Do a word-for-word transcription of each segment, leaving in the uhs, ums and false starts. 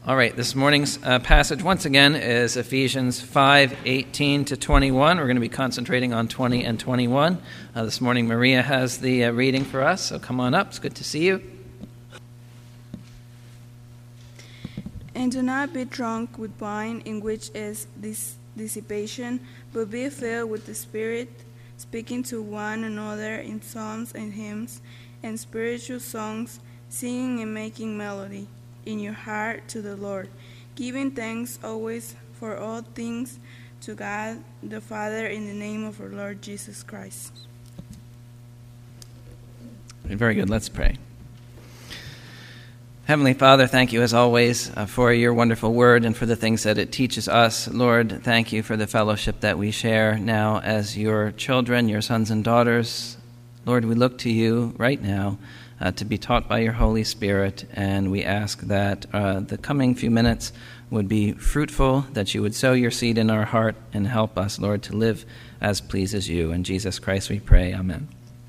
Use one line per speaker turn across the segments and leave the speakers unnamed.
All right, this morning's uh, passage, once again, is Ephesians five eighteen to twenty-one. We're going to be concentrating on twenty and twenty-one. Uh, this morning, Maria has the uh, reading for us, so come on up. It's good to see you.
And do not be drunk with wine, in which is this dissipation, but be filled with the Spirit, speaking to one another in psalms and hymns and spiritual songs, singing and making melody in your heart to the Lord, giving thanks always for all things to God the Father in the name of our Lord Jesus Christ.
Very good. Let's pray. Heavenly Father, thank you as always uh, for your wonderful word and for the things that it teaches us. Lord, thank you for the fellowship that we share now as your children, your sons and daughters. Lord, we look to you right now uh, to be taught by your Holy Spirit, and we ask that uh, the coming few minutes would be fruitful, that you would sow your seed in our heart and help us, Lord, to live as pleases you. In Jesus Christ we pray, amen.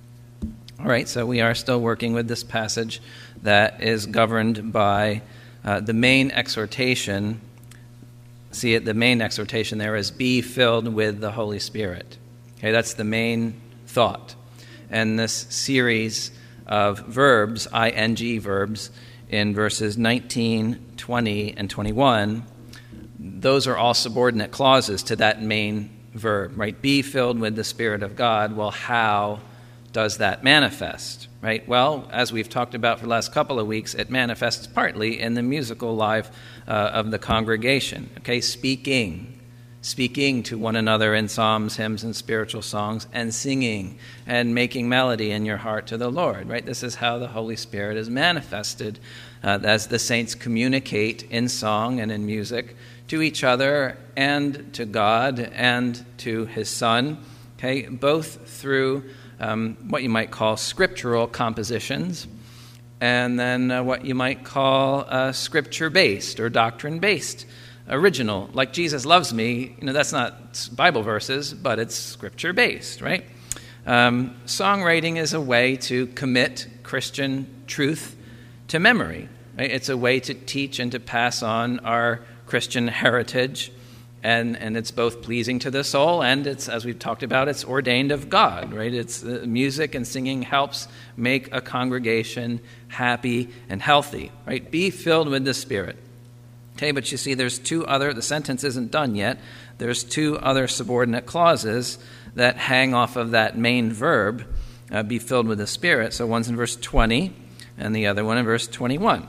All right, so we are still working with this passage that is governed by uh, the main exhortation. See it, the main exhortation there is be filled with the Holy Spirit. Okay, that's the main thought. And this series of verbs, ing verbs, in verses nineteen, twenty, and twenty-one, those are all subordinate clauses to that main verb, right? Be filled with the Spirit of God. Well, how does that manifest, right? Well, as we've talked about for the last couple of weeks, it manifests partly in the musical life uh, of the congregation, okay? Speaking, speaking to one another in psalms, hymns, and spiritual songs, and singing and making melody in your heart to the Lord, right? This is how the Holy Spirit is manifested uh, as the saints communicate in song and in music to each other and to God and to his Son, okay? Both through Um, what you might call scriptural compositions, and then uh, what you might call uh, scripture-based or doctrine-based, original. Like Jesus loves me, you know, that's not Bible verses, but it's scripture-based, right? Um, songwriting is a way to commit Christian truth to memory. Right? It's a way to teach and to pass on our Christian heritage. And and it's both pleasing to the soul, and it's, as we've talked about, it's ordained of God, right? It's uh, music and singing helps make a congregation happy and healthy, right? Be filled with the Spirit. Okay, but you see, there's two other, the sentence isn't done yet. There's two other subordinate clauses that hang off of that main verb, uh, be filled with the Spirit. So one's in verse twenty, and the other one in verse twenty-one.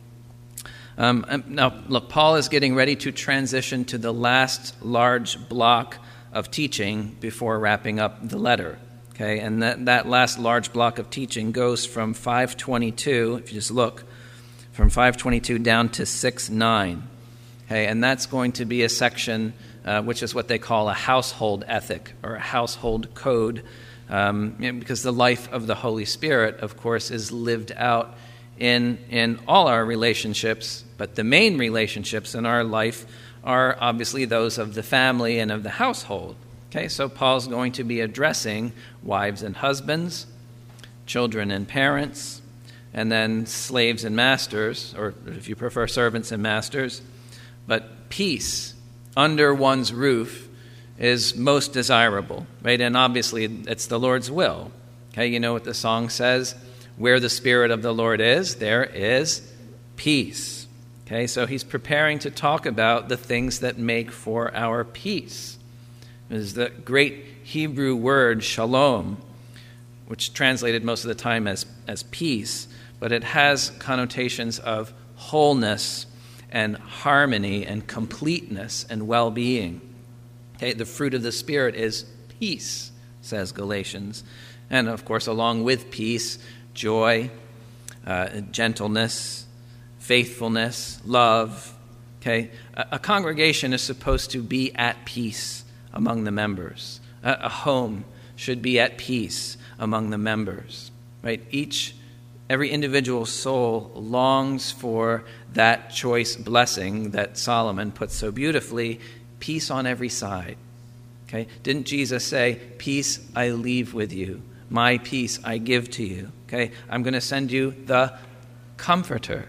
Um, now, look, Paul is getting ready to transition to the last large block of teaching before wrapping up the letter. Okay, and that, that last large block of teaching goes from five twenty-two, if you just look, from five twenty-two down to six nine. Okay, and that's going to be a section uh, which is what they call a household ethic or a household code, um, because the life of the Holy Spirit, of course, is lived out in in all our relationships, but the main relationships in our life are obviously those of the family and of the household. Okay, so Paul's going to be addressing wives and husbands, children and parents, and then slaves and masters, or if you prefer, servants and masters. But peace under one's roof is most desirable, right? And obviously it's the Lord's will. Okay, you know what the song says? Where the Spirit of the Lord is, there is peace. Okay, so he's preparing to talk about the things that make for our peace. It is the great Hebrew word shalom, which translated most of the time as, as peace, but it has connotations of wholeness and harmony and completeness and well-being. Okay, the fruit of the Spirit is peace, says Galatians. And of course, along with peace, joy, uh, gentleness, faithfulness, love. Okay, a, a congregation is supposed to be at peace among the members. A, a home should be at peace among the members. Right? Each, every individual soul longs for that choice blessing that Solomon puts so beautifully: peace on every side. Okay, didn't Jesus say, "Peace I leave with you, my peace I give to you"? Okay, I'm going to send you the Comforter.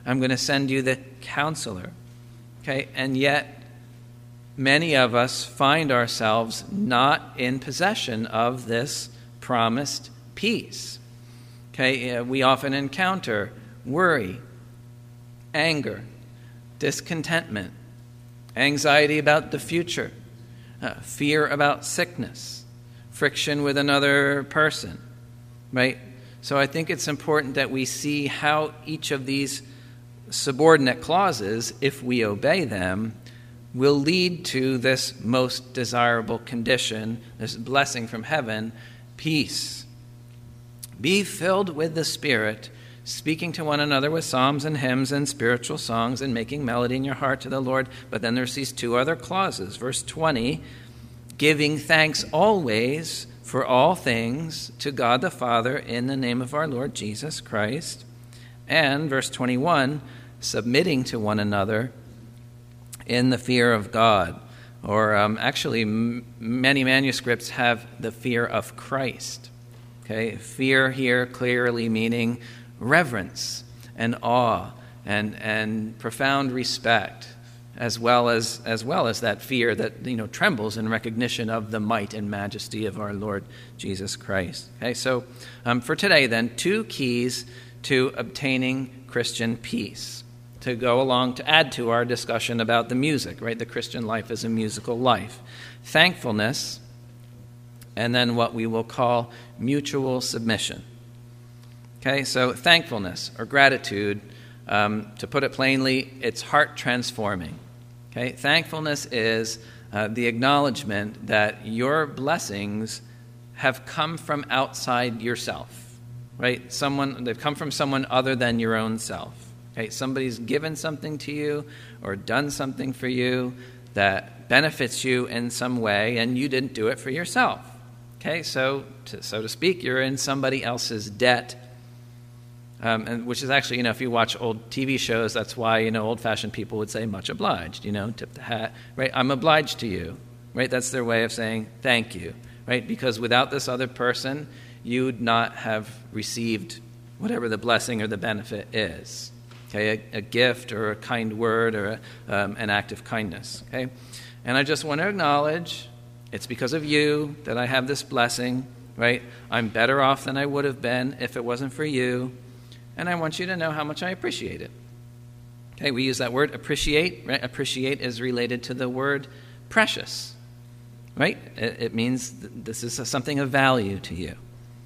I'm going to send you the counselor. Okay, and yet many of us find ourselves not in possession of this promised peace. Okay, we often encounter worry, anger, discontentment, anxiety about the future, uh, fear about sickness, friction with another person, right? So I think it's important that we see how each of these subordinate clauses, if we obey them, will lead to this most desirable condition, this blessing from heaven, peace. Be filled with the Spirit, speaking to one another with psalms and hymns and spiritual songs and making melody in your heart to the Lord. But then there's these two other clauses. Verse twenty, giving thanks always for all things to God the Father in the name of our Lord Jesus Christ. And verse twenty-one, submitting to one another in the fear of God. Or um, actually, m- many manuscripts have the fear of Christ. Okay, fear here clearly meaning reverence and awe and and profound respect, as well as as well as that fear that, you know, trembles in recognition of the might and majesty of our Lord Jesus Christ. Okay, so um, for today, then, two keys to obtaining Christian peace, to go along to add to our discussion about the music, right? The Christian life is a musical life. Thankfulness, and then what we will call mutual submission. Okay, so thankfulness or gratitude, um, to put it plainly, it's heart transforming. Okay, thankfulness is uh, the acknowledgement that your blessings have come from outside yourself, right? Someone, they've come from someone other than your own self. Okay, somebody's given something to you or done something for you that benefits you in some way, and you didn't do it for yourself. Okay, so to, so to speak, you're in somebody else's debt, um, and which is actually, you know, if you watch old T V shows, that's why, you know, old-fashioned people would say much obliged, you know, tip the hat, right? I'm obliged to you, right? That's their way of saying thank you, right? Because without this other person, you'd not have received whatever the blessing or the benefit is. Okay, a, a gift or a kind word or a, um, an act of kindness. Okay, and I just want to acknowledge it's because of you that I have this blessing, right? I'm better off than I would have been if it wasn't for you, and I want you to know how much I appreciate it. Okay, we use that word appreciate, right? Appreciate is related to the word precious, right? It, it means th- this is a, something of value to you.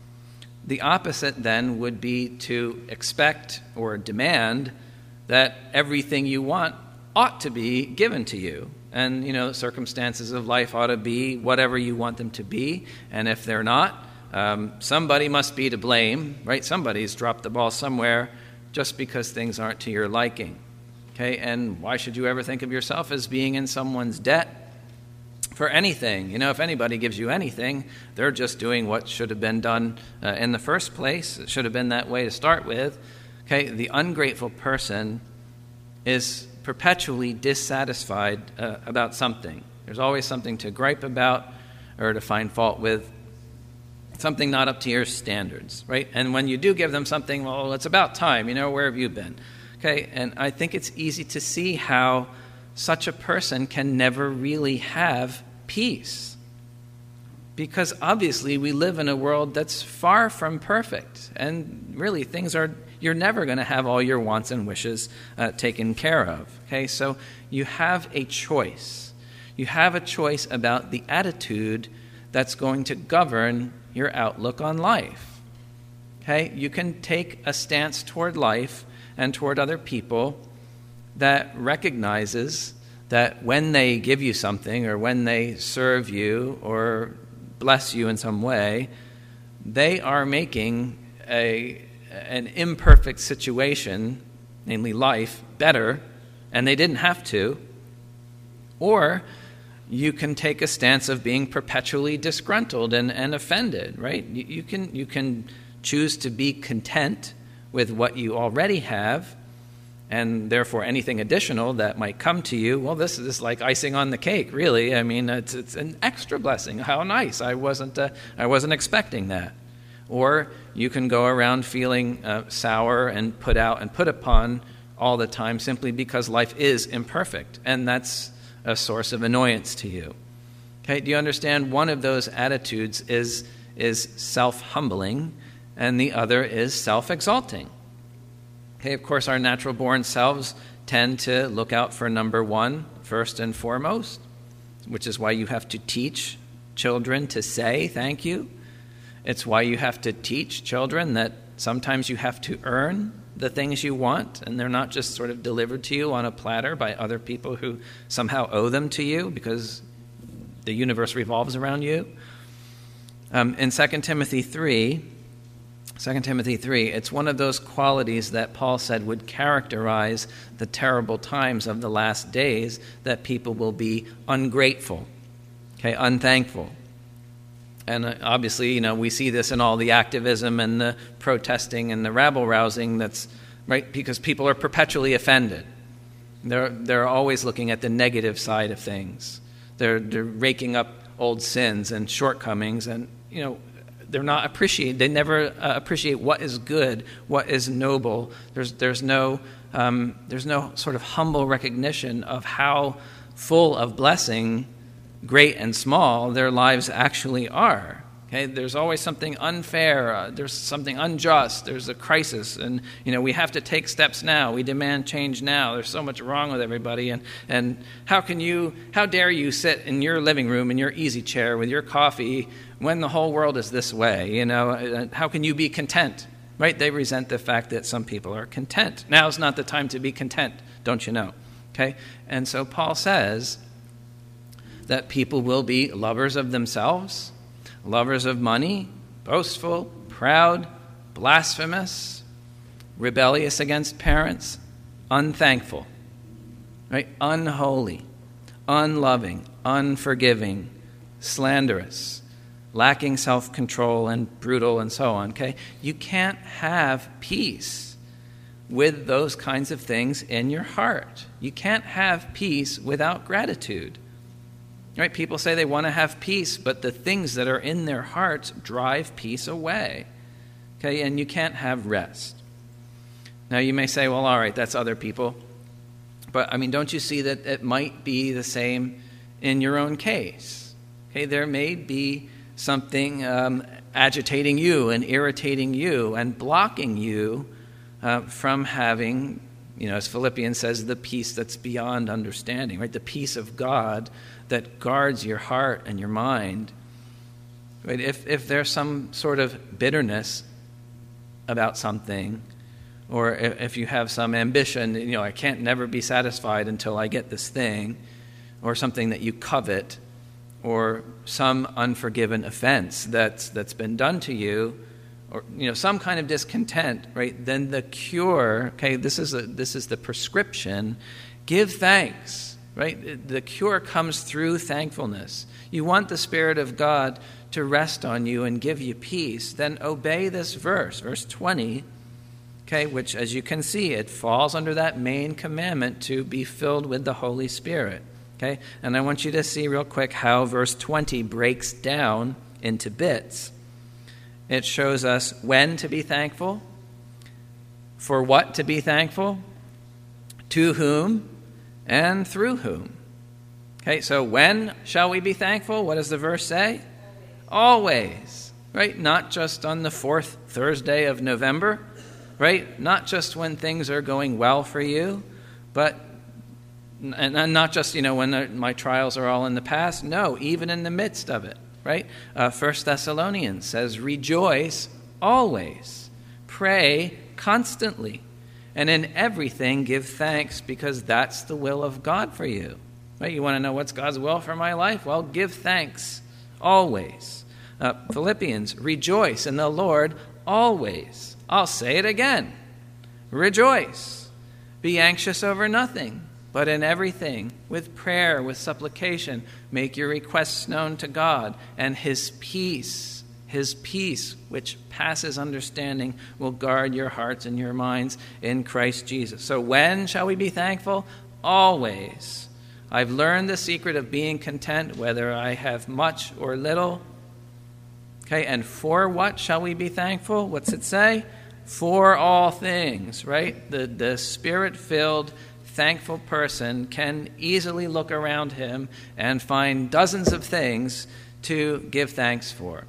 The opposite then would be to expect or demand that everything you want ought to be given to you. And, you know, circumstances of life ought to be whatever you want them to be. And if they're not, um, somebody must be to blame, right? Somebody's dropped the ball somewhere just because things aren't to your liking. Okay, and why should you ever think of yourself as being in someone's debt for anything? You know, if anybody gives you anything, they're just doing what should have been done uh, in the first place. It should have been that way to start with. Okay, the ungrateful person is perpetually dissatisfied uh, about something. There's always something to gripe about or to find fault with, something not up to your standards, right? And when you do give them something, well, it's about time, you know, where have you been? Okay, and I think it's easy to see how such a person can never really have peace. Because obviously we live in a world that's far from perfect. And really things are, you're never going to have all your wants and wishes uh, taken care of. Okay, so you have a choice. You have a choice about the attitude that's going to govern your outlook on life. Okay, you can take a stance toward life and toward other people that recognizes that when they give you something or when they serve you or bless you in some way, they are making a an imperfect situation, namely life, better, and they didn't have to. Or you can take a stance of being perpetually disgruntled and, and offended, right? You, you can you can choose to be content with what you already have, and therefore anything additional that might come to you, well, this is like icing on the cake, really. I mean, it's it's an extra blessing. How nice! I wasn't uh, I wasn't expecting that. Or you can go around feeling uh, sour and put out and put upon all the time simply because life is imperfect, and that's a source of annoyance to you. Okay, do you understand? One of those attitudes is, is self-humbling, and the other is self-exalting. Okay, of course, our natural-born selves tend to look out for number one first and foremost, which is why you have to teach children to say thank you. It's why you have to teach children that sometimes you have to earn the things you want, and they're not just sort of delivered to you on a platter by other people who somehow owe them to you because the universe revolves around you. Um, in Second Timothy three, Second Timothy three, it's one of those qualities that Paul said would characterize the terrible times of the last days, that people will be ungrateful, okay, unthankful. And obviously, you know, we see this in all the activism and the protesting and the rabble-rousing that's, right, because people are perpetually offended. They're, they're always looking at the negative side of things. They're, they're raking up old sins and shortcomings, and, you know, they're not appreciate. They never uh, appreciate what is good, what is noble. There's, there's no, um, there's no sort of humble recognition of how full of blessing, great and small, their lives actually are. Okay, there's always something unfair. Uh, there's something unjust. There's a crisis, and you know we have to take steps now. We demand change now. There's so much wrong with everybody, and and how can you? How dare you sit in your living room in your easy chair with your coffee when the whole world is this way? You know, how can you be content? Right? They resent the fact that some people are content. Now's not the time to be content, don't you know? Okay, and so Paul says that people will be lovers of themselves, lovers of money, boastful, proud, blasphemous, rebellious against parents, unthankful, right? Unholy, unloving, unforgiving, slanderous, lacking self-control, and brutal, and so on, okay? You can't have peace with those kinds of things in your heart. You can't have peace without gratitude. Right? People say they want to have peace, but the things that are in their hearts drive peace away. Okay, and you can't have rest. Now you may say, well, all right, that's other people. But I mean, don't you see that it might be the same in your own case? Okay, there may be something um, agitating you and irritating you and blocking you uh, from having, you know, as Philippians says, the peace that's beyond understanding, right? The peace of God that guards your heart and your mind. Right? If if there's some sort of bitterness about something, or if, if you have some ambition, you know, I can't never be satisfied until I get this thing, or something that you covet, or some unforgiven offense that's that's been done to you, or you know, some kind of discontent, right? Then the cure, okay, this is a, this is the prescription. Give thanks. Right? The cure comes through thankfulness. You want the Spirit of God to rest on you and give you peace, then obey this verse, verse twenty, okay, which, as you can see, it falls under that main commandment to be filled with the Holy Spirit. Okay? And I want you to see real quick how verse twenty breaks down into bits. It shows us when to be thankful, for what to be thankful, to whom, and through whom. Okay, so when shall we be thankful? What does the verse say? Always. Right? Not just on the fourth Thursday of November, right? Not just when things are going well for you, but and not just, you know, when my trials are all in the past. No, even in the midst of it, right? Uh, First Thessalonians says, rejoice always, pray constantly, and in everything give thanks, because that's the will of God for you. Right? You want to know what's God's will for my life? Well, give thanks always. Uh, Philippians, rejoice in the Lord always. I'll say it again. Rejoice. Be anxious over nothing, but in everything, with prayer, with supplication, make your requests known to God, and his peace, his peace, which passes understanding, will guard your hearts and your minds in Christ Jesus. So when shall we be thankful? Always. I've learned the secret of being content, whether I have much or little. Okay, and for what shall we be thankful? What's it say? for all things, right? The, the Spirit-filled, thankful person can easily look around him and find dozens of things to give thanks for.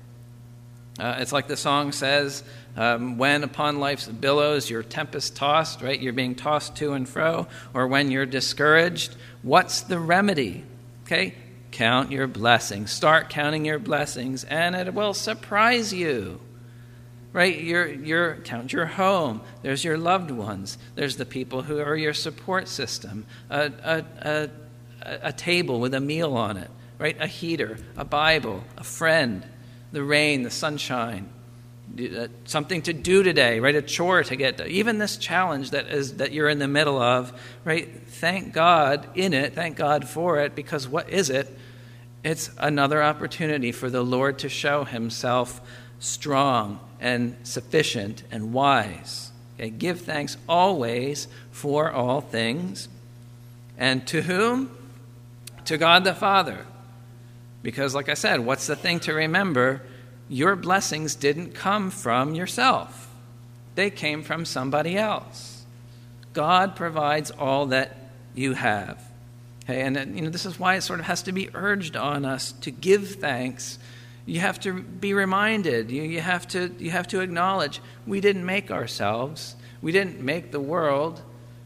Uh, it's like the song says, um, when upon life's billows you're tempest-tossed, right? You're being tossed to and fro, or when you're discouraged, what's the remedy? Okay, count your blessings. Start counting your blessings, and it will surprise you. Right? You're, you're, count your home. There's your loved ones. There's the people who are your support system. A, a, a, a table with a meal on it. Right? A heater, a Bible, a friend, the rain, the sunshine, something to do today, right? A chore to get done. Even this challenge that is that you're in the middle of, right? Thank God in it. Thank God for it, because what is it? It's another opportunity for the Lord to show himself strong and sufficient and wise. Okay? Give thanks always for all things. And to whom? To God the Father. Because, like I said, what's the thing to remember? Your blessings didn't come from yourself. They came from somebody else. God provides all that you have. Okay? And you know, this is why it sort of has to be urged on us to give thanks. You have to be reminded. You, you have to you have to acknowledge we didn't make ourselves. We didn't make the world.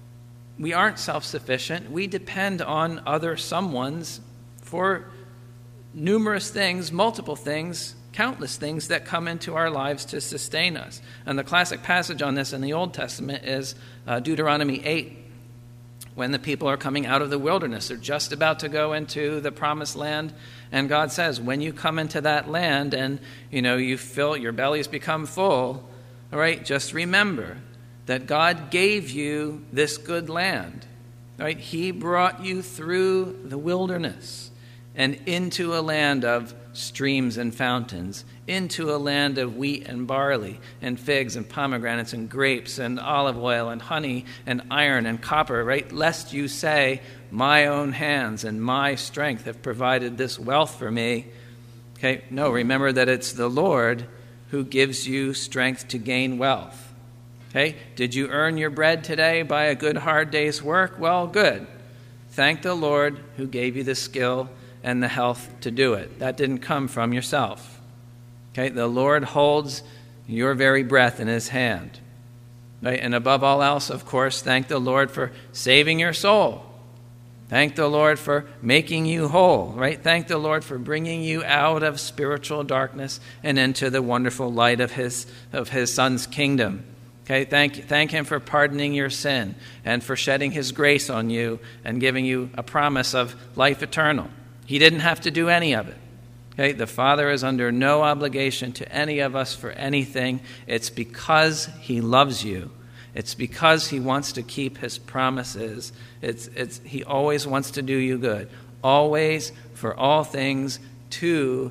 We aren't self-sufficient. We depend on other someones for numerous things, multiple things, countless things that come into our lives to sustain us. And the classic passage on this in the Old Testament is uh, Deuteronomy eight. When the people are coming out of the wilderness, they're just about to go into the promised land, and God says, when you come into that land and, you know, you fill, your bellies become full, all right, just remember that God gave you this good land, all right? He brought you through the wilderness and into a land of streams and fountains, into a land of wheat and barley and figs and pomegranates and grapes and olive oil and honey and iron and copper, right? Lest you say, my own hands and my strength have provided this wealth for me. Okay, no, remember that it's the Lord who gives you strength to gain wealth. Okay, did you earn your bread today by a good hard day's work? Well, good. Thank the Lord who gave you the skill and the health to do it. That didn't come from yourself. Okay, the Lord holds your very breath in his hand. Right? And above all else, of course, thank the Lord for saving your soul. Thank the Lord for making you whole, right? Thank the Lord for bringing you out of spiritual darkness and into the wonderful light of his of his Son's kingdom. Okay, thank thank him for pardoning your sin and for shedding his grace on you and giving you a promise of life eternal. He didn't have to do any of it. Okay, the Father is under no obligation to any of us for anything. It's because he loves you. It's because he wants to keep his promises. It's, it's, he always wants to do you good. Always, for all things, to,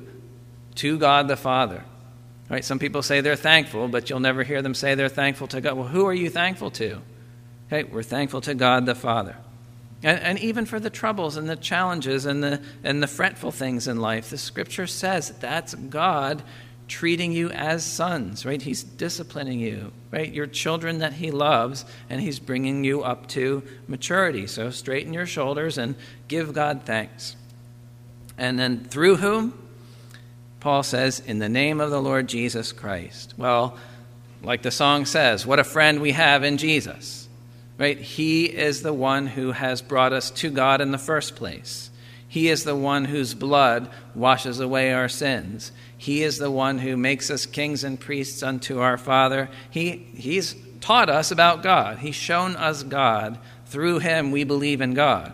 to God the Father. Right? Some people say they're thankful, but you'll never hear them say they're thankful to God. Well, who are you thankful to? Okay, we're thankful to God the Father. And, and even for the troubles and the challenges and the, and the fretful things in life, the Scripture says that's God treating you as sons, right? He's disciplining you, right? You're children that he loves, and he's bringing you up to maturity. So straighten your shoulders and give God thanks. And then through whom? Paul says, in the name of the Lord Jesus Christ. Well, like the song says, what a friend we have in Jesus, right? He is the one who has brought us to God in the first place. He is the one whose blood washes away our sins. He is the one who makes us kings and priests unto our Father. He, he's taught us about God. He's shown us God. Through him we believe in God.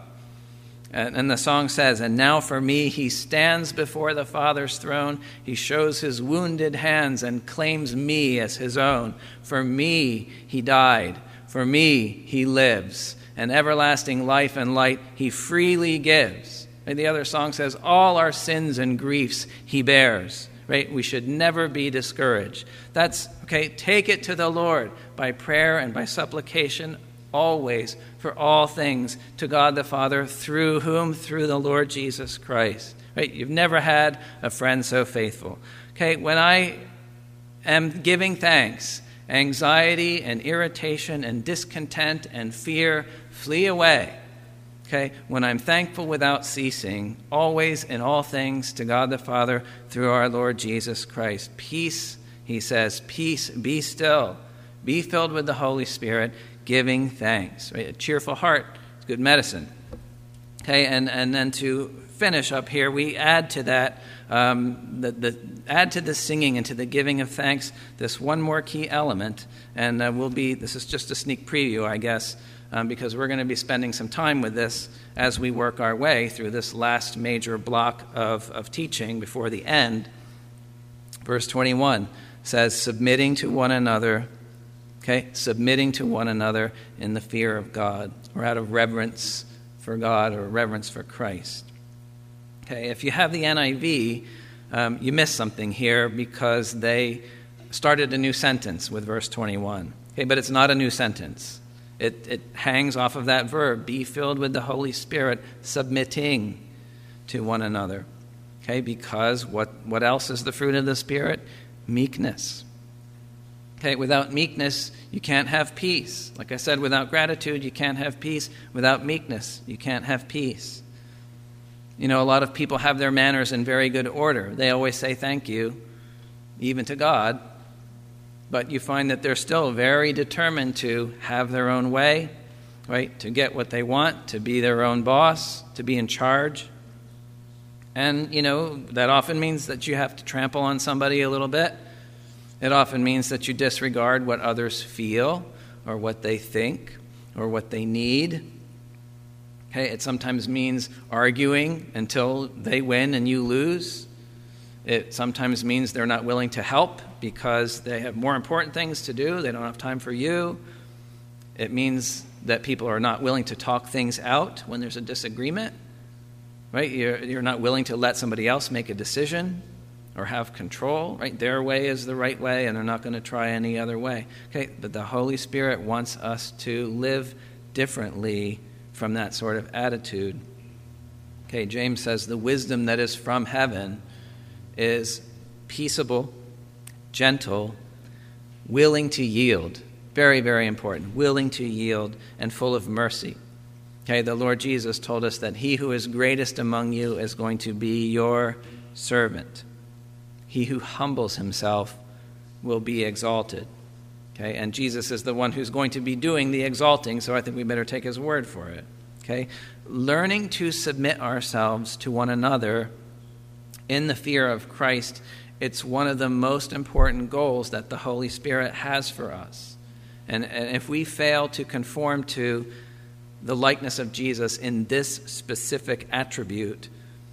And, and the song says, and now for me he stands before the Father's throne. He shows his wounded hands and claims me as his own. For me he died. For me he lives. And everlasting life and light he freely gives. And the other song says, all our sins and griefs he bears. Right? We should never be discouraged. That's, okay, take it to the Lord by prayer and by supplication, always, for all things, to God the Father, through whom? Through the Lord Jesus Christ. Right? You've never had a friend so faithful. Okay, when I am giving thanks Anxiety and irritation and discontent and fear flee away. Okay, when I'm thankful without ceasing, always in all things to God the Father through our Lord Jesus Christ. Peace, he says, peace, be still. Be filled with the Holy Spirit, giving thanks. Right? A cheerful heart is good medicine. Okay, and, and then to finish up here, we add to that, um, the, the add to the singing and to the giving of thanks, this one more key element, and uh, we'll be, this is just a sneak preview, I guess, Um, because we're going to be spending some time with this as we work our way through this last major block of, of teaching before the end. Verse twenty-one says, submitting to one another, okay, submitting to one another in the fear of God, or out of reverence for God or reverence for Christ. Okay, if you have the N I V, um, you missed something here because they started a new sentence with verse twenty-one. Okay, but it's not a new sentence. It, it hangs off of that verb, be filled with the Holy Spirit, submitting to one another. Okay, because what, what else is the fruit of the Spirit? Meekness. Okay, without meekness, you can't have peace. Like I said, without gratitude, you can't have peace. Without meekness, you can't have peace. You know, a lot of people have their manners in very good order. They always say thank you, even to God. But you find that they're still very determined to have their own way, right? To get what they want, to be their own boss, to be in charge. And, you know, that often means that you have to trample on somebody a little bit. It often means that you disregard what others feel or what they think or what they need. Okay, it sometimes means arguing until they win and you lose. It sometimes means they're not willing to help because they have more important things to do. They don't have time for you. It means that people are not willing to talk things out when there's a disagreement, right? You're, you're not willing to let somebody else make a decision or have control, right? Their way is the right way, and they're not going to try any other way. Okay, but the Holy Spirit wants us to live differently from that sort of attitude. Okay, James says the wisdom that is from heaven is peaceable, gentle, willing to yield. Very, very important. Willing to yield and full of mercy. Okay, the Lord Jesus told us that he who is greatest among you is going to be your servant. He who humbles himself will be exalted. Okay, and Jesus is the one who's going to be doing the exalting, so I think we better take his word for it. Okay, learning to submit ourselves to one another in the fear of Christ, it's one of the most important goals that the Holy Spirit has for us. And, and if we fail to conform to the likeness of Jesus in this specific attribute,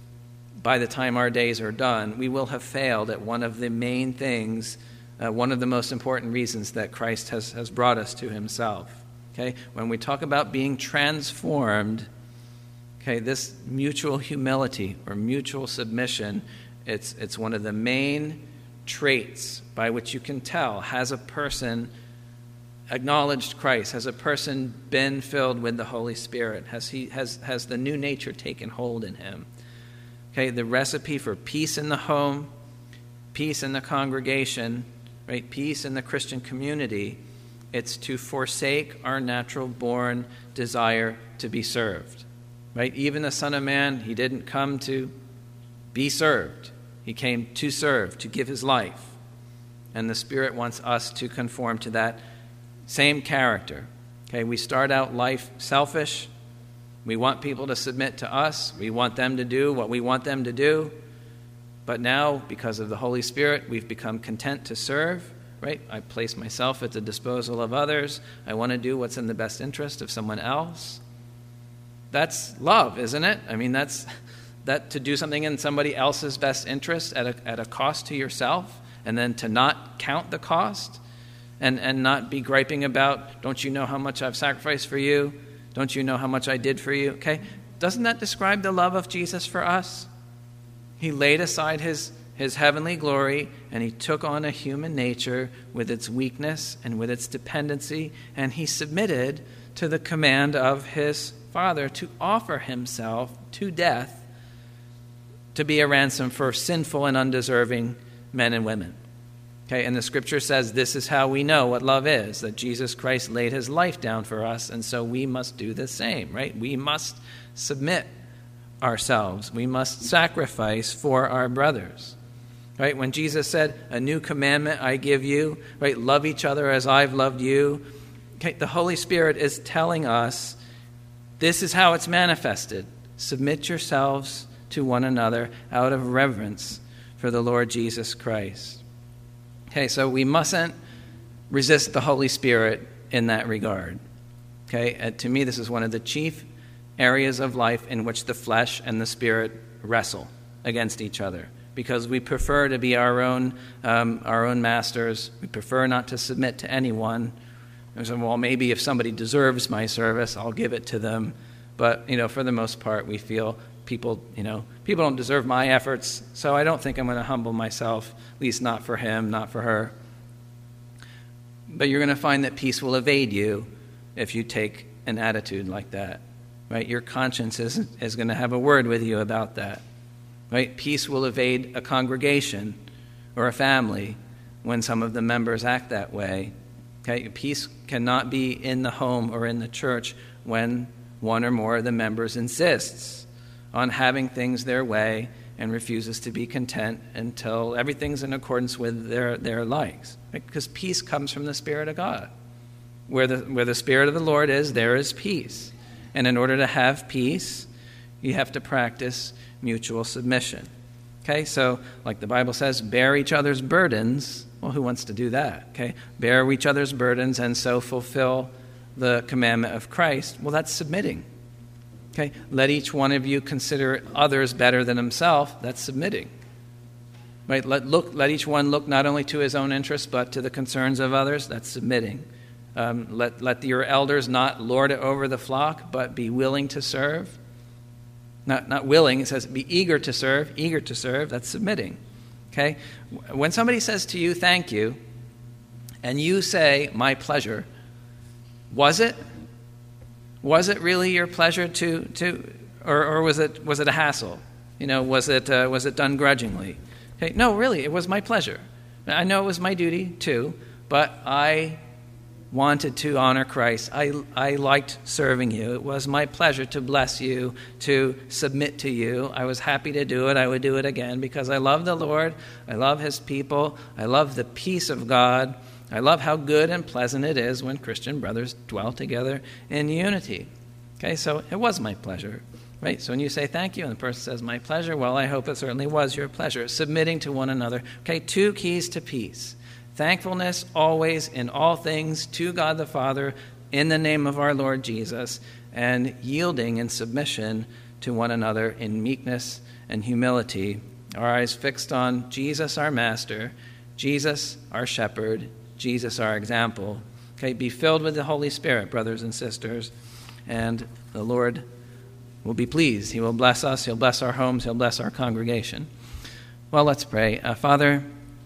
by the time our days are done, we will have failed at one of the main things, uh, one of the most important reasons that Christ has, has brought us to himself. Okay? When we talk about being transformed, okay, this mutual humility or mutual submission, it's it's one of the main traits by which you can tell, has a person acknowledged Christ, has a person been filled with the Holy Spirit, has he has has the new nature taken hold in him. Okay, the recipe for peace in the home, peace in the congregation, right? Peace in the Christian community, it's to forsake our natural born desire to be served. Right? Even the Son of Man, he didn't come to be served. He came to serve, to give his life. And the Spirit wants us to conform to that same character. Okay, we start out life selfish. We want people to submit to us. We want them to do what we want them to do. But now, because of the Holy Spirit, we've become content to serve. Right? I place myself at the disposal of others. I want to do what's in the best interest of someone else. That's love, isn't it? I mean, that's that to do something in somebody else's best interest at a at a cost to yourself, and then to not count the cost, and, and not be griping about, don't you know how much I've sacrificed for you? Don't you know how much I did for you? Okay, doesn't that describe the love of Jesus for us? He laid aside his, his heavenly glory, and he took on a human nature with its weakness and with its dependency, and he submitted to the command of his Father to offer himself to death to be a ransom for sinful and undeserving men and women. Okay, and the scripture says this is how we know what love is, that Jesus Christ laid his life down for us, and so we must do the same, right? We must submit ourselves. We must sacrifice for our brothers. Right? When Jesus said, a new commandment I give you, right? Love each other as I've loved you. Okay, the Holy Spirit is telling us this is how it's manifested. Submit yourselves to one another out of reverence for the Lord Jesus Christ. Okay, so we mustn't resist the Holy Spirit in that regard. Okay, and to me, this is one of the chief areas of life in which the flesh and the spirit wrestle against each other, because we prefer to be our own um, our own masters. We prefer not to submit to anyone. And so, well, maybe if somebody deserves my service, I'll give it to them. But you know, for the most part, we feel people, you know, people don't deserve my efforts, so I don't think I'm going to humble myself, at least not for him, not for her. But you're going to find that peace will evade you if you take an attitude like that, right? Your conscience is, is going to have a word with you about that, right? Peace will evade a congregation or a family when some of the members act that way. Okay? Peace cannot be in the home or in the church when one or more of the members insists on having things their way and refuses to be content until everything's in accordance with their, their likes. Right? Because peace comes from the Spirit of God. Where the, where the Spirit of the Lord is, there is peace. And in order to have peace, you have to practice mutual submission. Okay, so like the Bible says, bear each other's burdens. Well, who wants to do that? Okay, bear each other's burdens and so fulfill the commandment of Christ. Well, that's submitting. Okay, let each one of you consider others better than himself. That's submitting. Right? Let look. Let each one look not only to his own interests but to the concerns of others. That's submitting. Um, let let your elders not lord it over the flock, but be willing to serve. Not not willing. It says be eager to serve. Eager to serve. That's submitting. Okay. When somebody says to you, "Thank you," and you say, "My pleasure," was it? Was it really your pleasure to, to or, or was it was it a hassle? You know, was it uh, was it done grudgingly? Okay, no, really, it was my pleasure. I know it was my duty too, but I wanted to honor Christ. I I liked serving you. It was my pleasure to bless you, to submit to you. I was happy to do it. I would do it again because I love the Lord. I love his people. I love the peace of God. I love how good and pleasant it is when Christian brothers dwell together in unity. Okay, so it was my pleasure, right? So when you say thank you and the person says my pleasure, well, I hope it certainly was your pleasure. Submitting to one another. Okay, two keys to peace. Thankfulness always in all things to God the Father in the name of our Lord Jesus, and yielding and submission to one another in meekness and humility. Our eyes fixed on Jesus, our Master, Jesus, our Shepherd, Jesus, our example. Okay, be filled with the Holy Spirit, brothers and sisters, and the Lord will be pleased. He will bless us. He'll bless our homes. He'll bless our congregation. Well, let's pray. Uh, Father,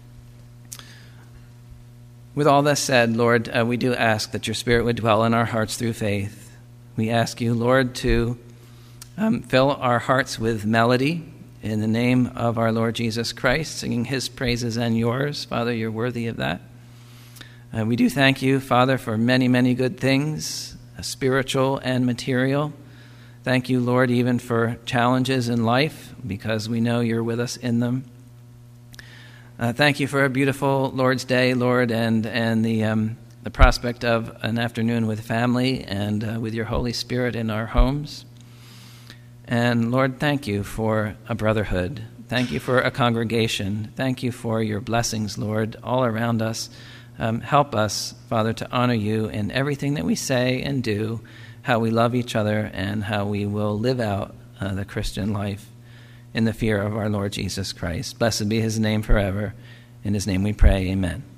with all this said, Lord, uh, we do ask that your Spirit would dwell in our hearts through faith. We ask you, Lord, to um, fill our hearts with melody in the name of our Lord Jesus Christ, singing his praises and yours. Father, you're worthy of that. Uh, we do thank you, Father, for many, many good things, uh, spiritual and material. Thank you, Lord, even for challenges in life, because we know you're with us in them. Uh, thank you for a beautiful Lord's Day, Lord, and and the um, the prospect of an afternoon with family and uh, with your Holy Spirit in our homes. And Lord, thank you for a brotherhood. Thank you for a congregation. Thank you for your blessings, Lord, all around us. Um, help us, Father, to honor you in everything that we say and do, how we love each other, and how we will live out uh, the Christian life in the fear of our Lord Jesus Christ. Blessed be his name forever. In his name we pray, amen.